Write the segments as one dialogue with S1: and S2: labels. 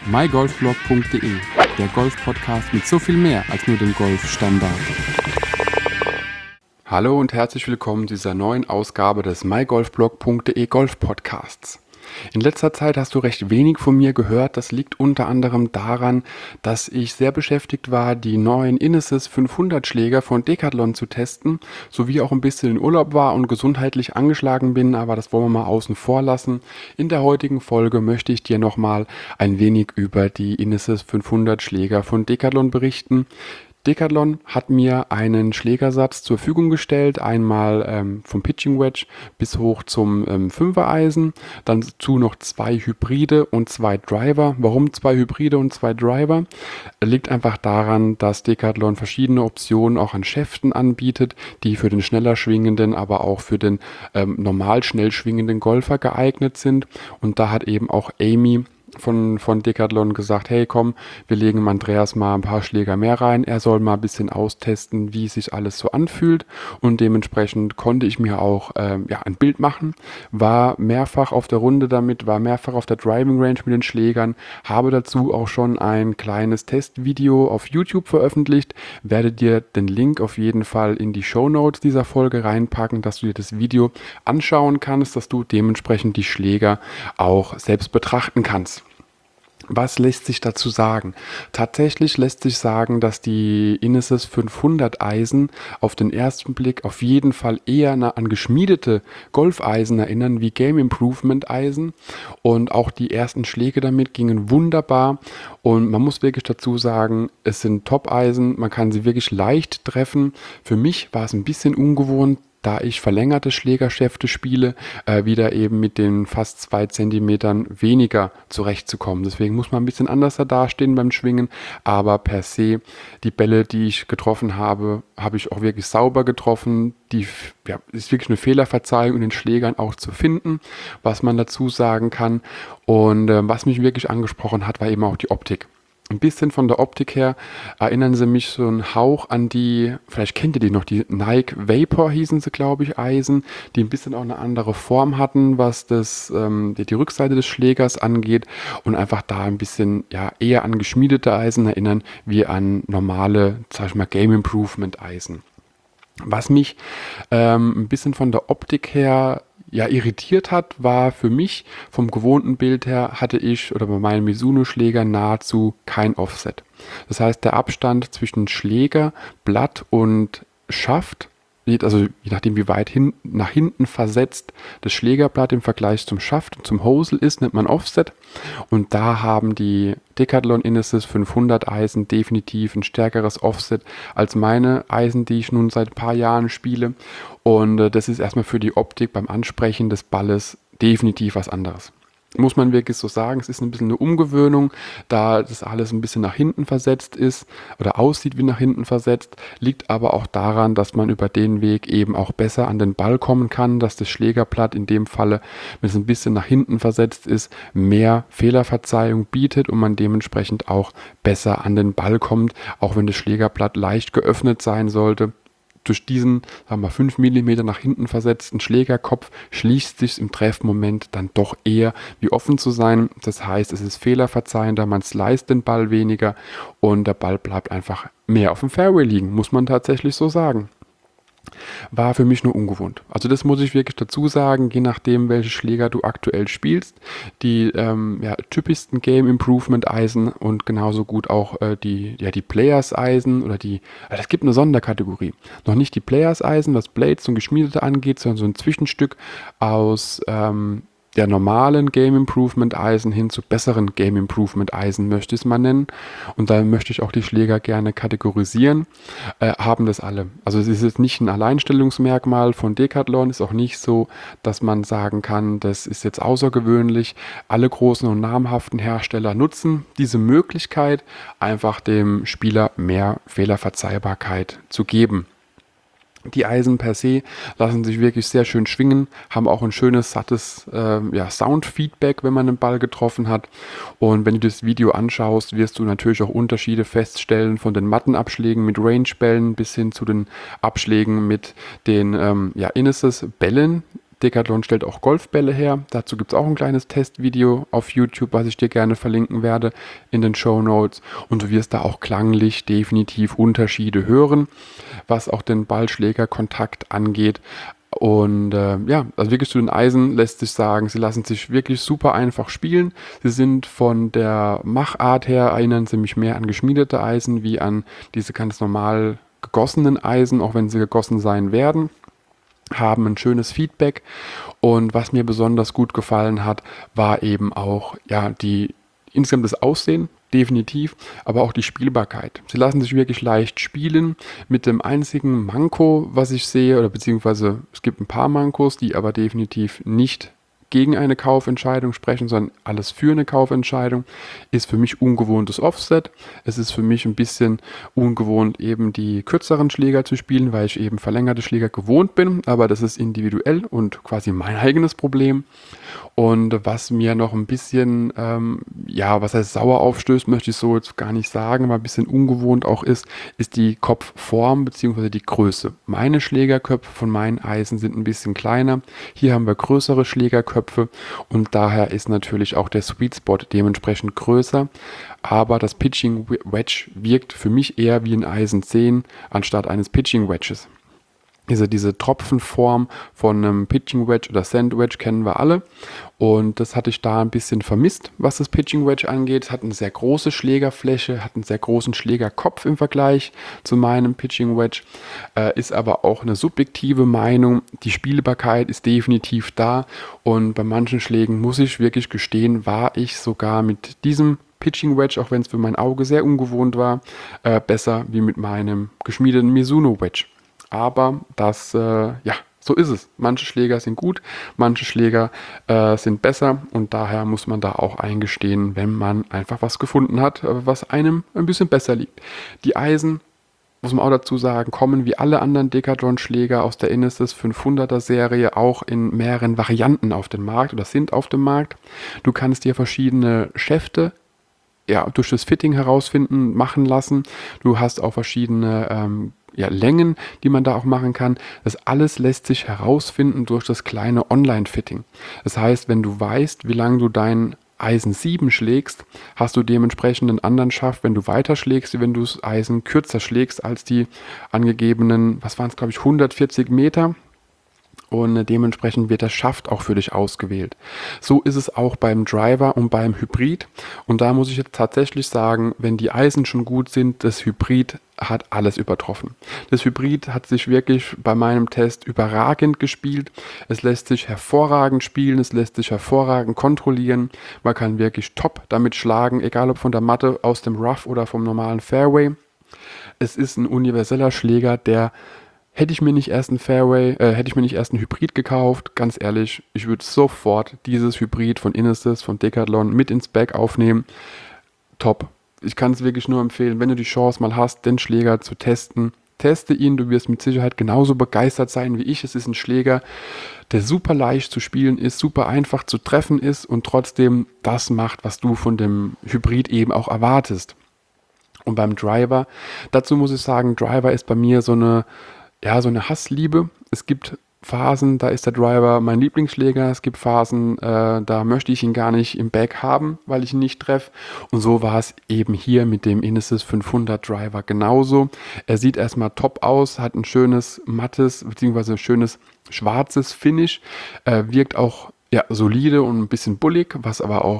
S1: mygolfblog.de, der Golf-Podcast mit so viel mehr als nur dem Golfstandard. Hallo und herzlich willkommen zu dieser neuen Ausgabe des mygolfblog.de Golf-Podcasts. In letzter Zeit hast du recht wenig von mir gehört. Das liegt unter anderem daran, dass ich sehr beschäftigt war, die neuen Inesis 500 Schläger von Decathlon zu testen, sowie auch ein bisschen in Urlaub war und gesundheitlich angeschlagen bin, aber das wollen wir mal außen vor lassen. In der heutigen Folge möchte ich dir nochmal ein wenig über die Inesis 500 Schläger von Decathlon berichten. Decathlon hat mir einen Schlägersatz zur Verfügung gestellt, einmal vom Pitching Wedge bis hoch zum 5er Eisen, dann dazu noch 2 Hybride und 2 Driver. Warum 2 Hybride und 2 Driver? Liegt einfach daran, dass Decathlon verschiedene Optionen auch an Schäften anbietet, die für den schneller schwingenden, aber auch für den normal schnell schwingenden Golfer geeignet sind. Und da hat eben auch Amy von Decathlon gesagt, hey komm, wir legen dem Andreas mal ein paar Schläger mehr rein, er soll mal ein bisschen austesten, wie sich alles so anfühlt, und dementsprechend konnte ich mir auch ein Bild machen, war mehrfach auf der Runde damit, war mehrfach auf der Driving Range mit den Schlägern, habe dazu auch schon ein kleines Testvideo auf YouTube veröffentlicht, werde dir den Link auf jeden Fall in die Shownotes dieser Folge reinpacken, dass du dir das Video anschauen kannst, dass du dementsprechend die Schläger auch selbst betrachten kannst. Was lässt sich dazu sagen? Tatsächlich lässt sich sagen, dass die Inesis 500 Eisen auf den ersten Blick auf jeden Fall eher an geschmiedete Golfeisen erinnern wie Game Improvement Eisen, und auch die ersten Schläge damit gingen wunderbar, und man muss wirklich dazu sagen, es sind Top-Eisen, man kann sie wirklich leicht treffen. Für mich war es ein bisschen ungewohnt, da ich verlängerte Schlägerschäfte spiele, wieder eben mit den fast 2 Zentimetern weniger zurechtzukommen. Deswegen muss man ein bisschen anders da dastehen beim Schwingen, aber per se, die Bälle, die ich getroffen habe, habe ich auch wirklich sauber getroffen. Ist wirklich eine Fehlerverzeihung in den Schlägern auch zu finden, was man dazu sagen kann. Und was mich wirklich angesprochen hat, war eben auch die Optik. Ein bisschen von der Optik her erinnern sie mich so einen Hauch an vielleicht kennt ihr die noch, die Nike Vapor hießen sie, glaube ich, Eisen, die ein bisschen auch eine andere Form hatten, was die Rückseite des Schlägers angeht, und einfach da ein bisschen eher an geschmiedete Eisen erinnern, wie an normale, sag ich mal, Game Improvement Eisen. Was mich ein bisschen von der Optik her irritiert hat, war für mich, vom gewohnten Bild her, hatte ich oder bei meinen Mizuno-Schlägern nahezu kein Offset. Das heißt, der Abstand zwischen Schläger, Blatt und Schaft, also je nachdem wie weit nach hinten versetzt das Schlägerblatt im Vergleich zum Schaft und zum Hosel ist, nennt man Offset. Und da haben die Decathlon Inesis 500 Eisen definitiv ein stärkeres Offset als meine Eisen, die ich nun seit ein paar Jahren spiele. Und das ist erstmal für die Optik beim Ansprechen des Balles definitiv was anderes. Muss man wirklich so sagen, es ist ein bisschen eine Umgewöhnung, da das alles ein bisschen nach hinten versetzt ist oder aussieht wie nach hinten versetzt, liegt aber auch daran, dass man über den Weg eben auch besser an den Ball kommen kann, dass das Schlägerblatt in dem Falle, wenn es ein bisschen nach hinten versetzt ist, mehr Fehlerverzeihung bietet und man dementsprechend auch besser an den Ball kommt, auch wenn das Schlägerblatt leicht geöffnet sein sollte. Durch diesen, 5 mm nach hinten versetzten Schlägerkopf schließt sich im Treffmoment dann doch eher wie offen zu sein. Das heißt, es ist fehlerverzeihender, man sliced den Ball weniger und der Ball bleibt einfach mehr auf dem Fairway liegen, muss man tatsächlich so sagen. War für mich nur ungewohnt. Also das muss ich wirklich dazu sagen, je nachdem, welche Schläger du aktuell spielst. Die typischsten Game Improvement Eisen und genauso gut auch die Players Eisen oder es gibt eine Sonderkategorie. Noch nicht die Players Eisen, was Blades und Geschmiedete angeht, sondern so ein Zwischenstück aus der normalen Game Improvement Eisen hin zu besseren Game Improvement Eisen, möchte ich es mal nennen. Und da möchte ich auch die Schläger gerne kategorisieren. Haben das alle. Also es ist jetzt nicht ein Alleinstellungsmerkmal von Decathlon, ist auch nicht so, dass man sagen kann, das ist jetzt außergewöhnlich. Alle großen und namhaften Hersteller nutzen diese Möglichkeit, einfach dem Spieler mehr Fehlerverzeihbarkeit zu geben. Die Eisen per se lassen sich wirklich sehr schön schwingen, haben auch ein schönes, sattes Soundfeedback, wenn man den Ball getroffen hat. Und wenn du das Video anschaust, wirst du natürlich auch Unterschiede feststellen von den Mattenabschlägen mit Range-Bällen bis hin zu den Abschlägen mit den Inesis-Bällen, Decathlon stellt auch Golfbälle her. Dazu gibt es auch ein kleines Testvideo auf YouTube, was ich dir gerne verlinken werde in den Shownotes. Und du wirst da auch klanglich definitiv Unterschiede hören, was auch den Ballschlägerkontakt angeht. Und also wirklich zu den Eisen lässt sich sagen, sie lassen sich wirklich super einfach spielen. Sie sind von der Machart her, erinnern sie mich mehr an geschmiedete Eisen wie an diese ganz normal gegossenen Eisen, auch wenn sie gegossen sein werden. Haben ein schönes Feedback, und was mir besonders gut gefallen hat, war eben auch insgesamt das Aussehen, definitiv, aber auch die Spielbarkeit. Sie lassen sich wirklich leicht spielen, mit dem einzigen Manko, was ich sehe, oder beziehungsweise es gibt ein paar Mankos, die aber definitiv nicht gegen eine Kaufentscheidung sprechen, sondern alles für eine Kaufentscheidung, ist für mich ungewohntes Offset. Es ist für mich ein bisschen ungewohnt, eben die kürzeren Schläger zu spielen, weil ich eben verlängerte Schläger gewohnt bin, aber das ist individuell und quasi mein eigenes Problem. Und was mir noch ein bisschen, was heißt sauer aufstößt, möchte ich so jetzt gar nicht sagen, aber ein bisschen ungewohnt auch ist die Kopfform bzw. die Größe. Meine Schlägerköpfe von meinen Eisen sind ein bisschen kleiner. Hier haben wir größere Schlägerköpfe und daher ist natürlich auch der Sweet Spot dementsprechend größer. Aber das Pitching Wedge wirkt für mich eher wie ein Eisen 10 anstatt eines Pitching Wedges. Diese Tropfenform von einem Pitching Wedge oder Sand Wedge kennen wir alle, und das hatte ich da ein bisschen vermisst, was das Pitching Wedge angeht. Es hat eine sehr große Schlägerfläche, hat einen sehr großen Schlägerkopf im Vergleich zu meinem Pitching Wedge, ist aber auch eine subjektive Meinung. Die Spielbarkeit ist definitiv da, und bei manchen Schlägen, muss ich wirklich gestehen, war ich sogar mit diesem Pitching Wedge, auch wenn es für mein Auge sehr ungewohnt war, besser wie mit meinem geschmiedeten Mizuno Wedge. Aber so ist es. Manche Schläger sind gut, manche Schläger sind besser, und daher muss man da auch eingestehen, wenn man einfach was gefunden hat, was einem ein bisschen besser liegt. Die Eisen, muss man auch dazu sagen, kommen wie alle anderen Decathlon-Schläger aus der Inesis 500er Serie auch in mehreren Varianten auf den Markt oder sind auf dem Markt. Du kannst dir verschiedene Schäfte durch das Fitting herausfinden, machen lassen. Du hast auch verschiedene Längen, die man da auch machen kann. Das alles lässt sich herausfinden durch das kleine Online-Fitting. Das heißt, wenn du weißt, wie lange du dein Eisen 7 schlägst, hast du dementsprechend einen anderen Schaft, wenn du weiter schlägst, wie wenn du das Eisen kürzer schlägst als die angegebenen, 140 Meter. Und dementsprechend wird der Schaft auch für dich ausgewählt. So ist es auch beim Driver und beim Hybrid. Und da muss ich jetzt tatsächlich sagen, wenn die Eisen schon gut sind, das Hybrid hat alles übertroffen. Das Hybrid hat sich wirklich bei meinem Test überragend gespielt. Es lässt sich hervorragend spielen, es lässt sich hervorragend kontrollieren. Man kann wirklich top damit schlagen, egal ob von der Matte, aus dem Rough oder vom normalen Fairway. Es ist ein universeller Schläger, der hätte ich mir nicht erst einen Hybrid gekauft, ganz ehrlich, ich würde sofort dieses Hybrid von Inesis, von Decathlon mit ins Bag aufnehmen. Top. Ich kann es wirklich nur empfehlen, wenn du die Chance mal hast, den Schläger zu testen. Teste ihn, du wirst mit Sicherheit genauso begeistert sein wie ich. Es ist ein Schläger, der super leicht zu spielen ist, super einfach zu treffen ist und trotzdem das macht, was du von dem Hybrid eben auch erwartest. Und beim Driver, dazu muss ich sagen, Driver ist bei mir so eine Hassliebe. Es gibt Phasen, da ist der Driver mein Lieblingsschläger. Es gibt Phasen, da möchte ich ihn gar nicht im Bag haben, weil ich ihn nicht treffe. Und so war es eben hier mit dem Inesis 500 Driver genauso. Er sieht erstmal top aus, hat ein schönes mattes bzw. schönes schwarzes Finish, wirkt auch solide und ein bisschen bullig, was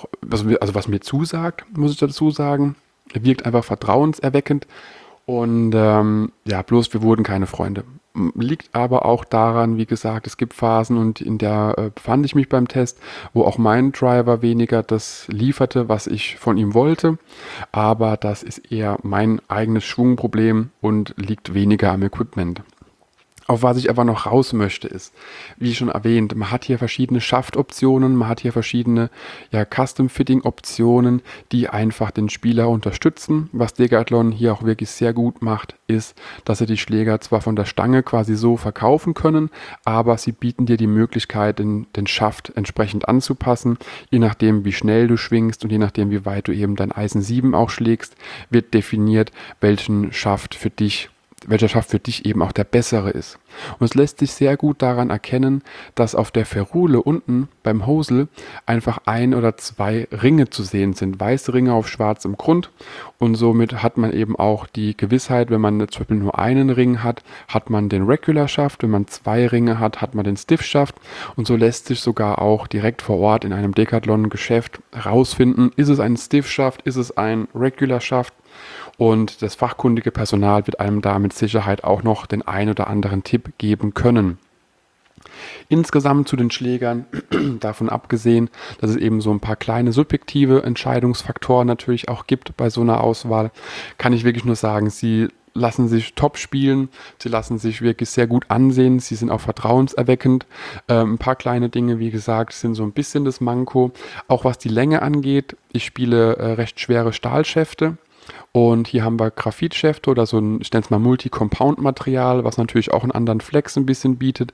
S1: mir zusagt, muss ich dazu sagen. Er wirkt einfach vertrauenserweckend. Und bloß wir wurden keine Freunde. Liegt aber auch daran, wie gesagt, es gibt Phasen, und in der befand ich mich beim Test, wo auch mein Driver weniger das lieferte, was ich von ihm wollte. Aber das ist eher mein eigenes Schwungproblem und liegt weniger am Equipment. Auf was ich aber noch raus möchte ist, wie schon erwähnt, man hat hier verschiedene Schaftoptionen, man hat hier verschiedene Custom-Fitting-Optionen, die einfach den Spieler unterstützen. Was Decathlon hier auch wirklich sehr gut macht, ist, dass sie die Schläger zwar von der Stange quasi so verkaufen können, aber sie bieten dir die Möglichkeit, den Schaft entsprechend anzupassen. Je nachdem, wie schnell du schwingst und je nachdem, wie weit du eben dein Eisen 7 auch schlägst, wird definiert, welchen Schaft für dich welcher Schaft für dich eben auch der bessere ist. Und es lässt sich sehr gut daran erkennen, dass auf der Ferrule unten beim Hosel einfach 1 oder 2 Ringe zu sehen sind, weiße Ringe auf schwarzem Grund, und somit hat man eben auch die Gewissheit, wenn man zum Beispiel nur einen Ring hat, hat man den Regular Shaft, wenn man 2 Ringe hat, hat man den Stiff Shaft, und so lässt sich sogar auch direkt vor Ort in einem Decathlon-Geschäft herausfinden, ist es ein Stiff Shaft, ist es ein Regular Shaft. Und das fachkundige Personal wird einem da mit Sicherheit auch noch den ein oder anderen Tipp geben können. Insgesamt zu den Schlägern, davon abgesehen, dass es eben so ein paar kleine subjektive Entscheidungsfaktoren natürlich auch gibt bei so einer Auswahl, kann ich wirklich nur sagen, sie lassen sich top spielen, sie lassen sich wirklich sehr gut ansehen, sie sind auch vertrauenserweckend. Ein paar kleine Dinge, wie gesagt, sind so ein bisschen das Manko. Auch was die Länge angeht, ich spiele recht schwere Stahlschäfte. Und hier haben wir Graphitschäfte oder so ein, ich nenne es mal Multi-Compound-Material, was natürlich auch einen anderen Flex ein bisschen bietet,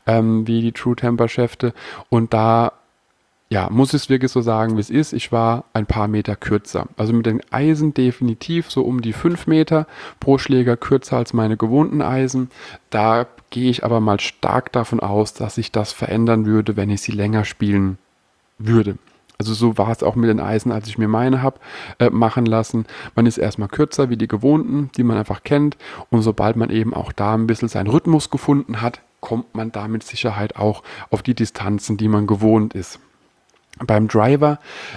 S1: wie die True Temper Schäfte. Und da, ja, muss ich es wirklich so sagen, wie es ist. Ich war ein paar Meter kürzer. Also mit den Eisen definitiv so um die 5 Meter pro Schläger kürzer als meine gewohnten Eisen. Da gehe ich aber mal stark davon aus, dass sich das verändern würde, wenn ich sie länger spielen würde. Also so war es auch mit den Eisen, als ich mir meine habe machen lassen. Man ist erstmal kürzer wie die gewohnten, die man einfach kennt. Und sobald man eben auch da ein bisschen seinen Rhythmus gefunden hat, kommt man da mit Sicherheit auch auf die Distanzen, die man gewohnt ist. Beim Driver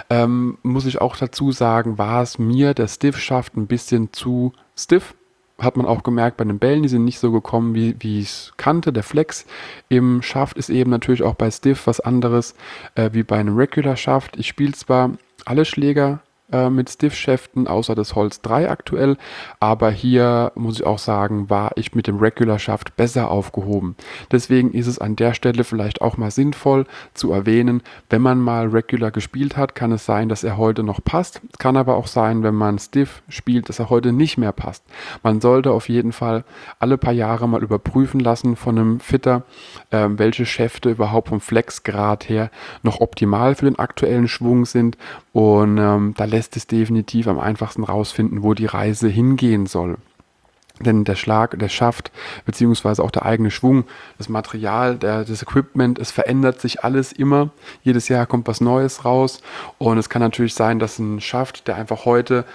S1: muss ich auch dazu sagen, war es mir der Stiff-Schaft ein bisschen zu stiff. Hat man auch gemerkt bei den Bällen, die sind nicht so gekommen, wie ich es kannte. Der Flex im Schaft ist eben natürlich auch bei Stiff was anderes wie bei einem Regular Schaft. Ich spiele zwar alle Schläger mit Stiff-Schäften, außer das Holz 3 aktuell, aber hier muss ich auch sagen, war ich mit dem Regular Schaft besser aufgehoben. Deswegen ist es an der Stelle vielleicht auch mal sinnvoll zu erwähnen, wenn man mal Regular gespielt hat, kann es sein, dass er heute noch passt. Es kann aber auch sein, wenn man Stiff spielt, dass er heute nicht mehr passt. Man sollte auf jeden Fall alle paar Jahre mal überprüfen lassen von einem Fitter, welche Schäfte überhaupt vom Flexgrad her noch optimal für den aktuellen Schwung sind, und da lässt es definitiv am einfachsten rausfinden, wo die Reise hingehen soll. Denn der Schlag, der Schaft, beziehungsweise auch der eigene Schwung, das Material, das Equipment, es verändert sich alles immer. Jedes Jahr kommt was Neues raus. Und es kann natürlich sein, dass ein Schaft, der einfach heute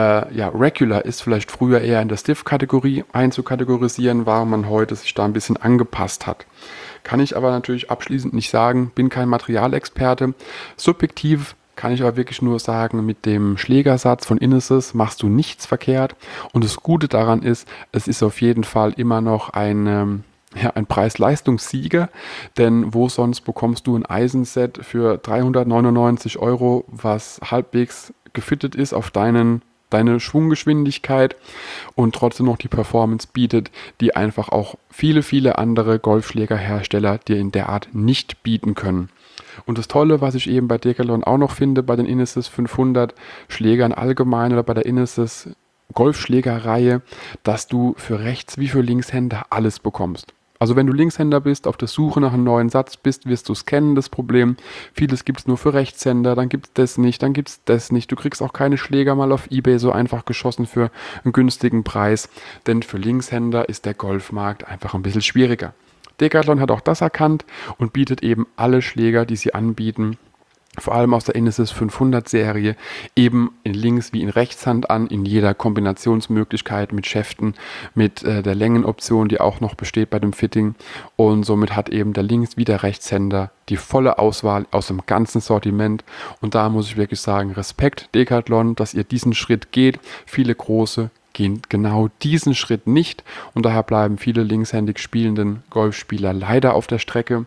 S1: regular ist, vielleicht früher eher in der Stiff-Kategorie einzukategorisieren war und man heute sich da ein bisschen angepasst hat. Kann ich aber natürlich abschließend nicht sagen, bin kein Materialexperte. Subjektiv kann ich aber wirklich nur sagen, mit dem Schlägersatz von Inesis machst du nichts verkehrt. Und das Gute daran ist, es ist auf jeden Fall immer noch ein Preis-Leistungssieger, denn wo sonst bekommst du ein Eisenset für 399 €, was halbwegs gefittet ist auf deine Schwunggeschwindigkeit und trotzdem noch die Performance bietet, die einfach auch viele, viele andere Golfschlägerhersteller dir in der Art nicht bieten können. Und das Tolle, was ich eben bei Decathlon auch noch finde, bei den Inesis 500 Schlägern allgemein oder bei der Inesis Golfschlägerreihe, dass du für Rechts- wie für Linkshänder alles bekommst. Also wenn du Linkshänder bist, auf der Suche nach einem neuen Satz bist, wirst du es kennen, das Problem. Vieles gibt es nur für Rechtshänder, dann gibt es das nicht, dann gibt es das nicht. Du kriegst auch keine Schläger mal auf eBay so einfach geschossen für einen günstigen Preis, denn für Linkshänder ist der Golfmarkt einfach ein bisschen schwieriger. Decathlon hat auch das erkannt und bietet eben alle Schläger, die sie anbieten, vor allem aus der Inesis 500 Serie, eben in Links- wie in Rechtshand an, in jeder Kombinationsmöglichkeit mit Schäften, mit der Längenoption, die auch noch besteht bei dem Fitting, und somit hat eben der Links- wie der Rechtshänder die volle Auswahl aus dem ganzen Sortiment, und da muss ich wirklich sagen, Respekt Decathlon, dass ihr diesen Schritt geht. Viele große gehen genau diesen Schritt nicht und daher bleiben viele linkshändig spielenden Golfspieler leider auf der Strecke.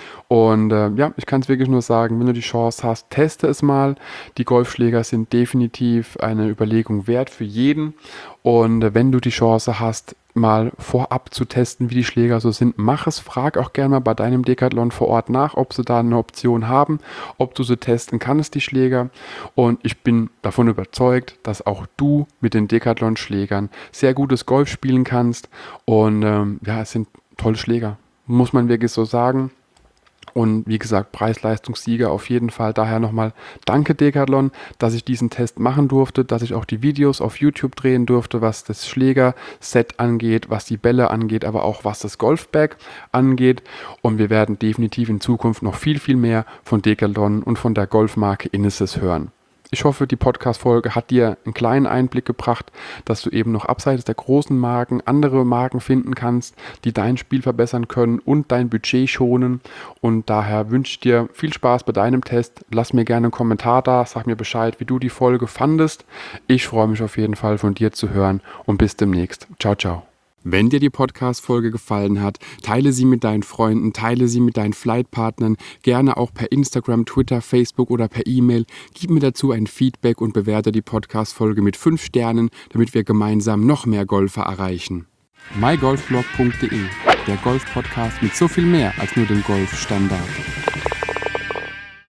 S1: Und ich kann es wirklich nur sagen, wenn du die Chance hast, teste es mal. Die Golfschläger sind definitiv eine Überlegung wert für jeden. Und wenn du die Chance hast, mal vorab zu testen, wie die Schläger so sind, mach es. Frag auch gerne mal bei deinem Decathlon vor Ort nach, ob sie da eine Option haben, ob du sie testen kannst, die Schläger. Und ich bin davon überzeugt, dass auch du mit den Decathlon-Schlägern sehr gutes Golf spielen kannst. Und es sind tolle Schläger, muss man wirklich so sagen. Und wie gesagt, Preis-Leistungssieger auf jeden Fall. Daher nochmal danke Decathlon, dass ich diesen Test machen durfte, dass ich auch die Videos auf YouTube drehen durfte, was das Schlägerset angeht, was die Bälle angeht, aber auch was das Golfbag angeht. Und wir werden definitiv in Zukunft noch viel, viel mehr von Decathlon und von der Golfmarke Inesis hören. Ich hoffe, die Podcast-Folge hat dir einen kleinen Einblick gebracht, dass du eben noch abseits der großen Marken andere Marken finden kannst, die dein Spiel verbessern können und dein Budget schonen. Und daher wünsche ich dir viel Spaß bei deinem Test. Lass mir gerne einen Kommentar da, sag mir Bescheid, wie du die Folge fandest. Ich freue mich auf jeden Fall von dir zu hören und bis demnächst. Ciao, ciao. Wenn dir die Podcast-Folge gefallen hat, teile sie mit deinen Freunden, teile sie mit deinen Flightpartnern, gerne auch per Instagram, Twitter, Facebook oder per E-Mail. Gib mir dazu ein Feedback und bewerte die Podcast-Folge mit 5 Sternen, damit wir gemeinsam noch mehr Golfer erreichen. mygolfblog.de, der Golf-Podcast mit so viel mehr als nur dem Golfstandard.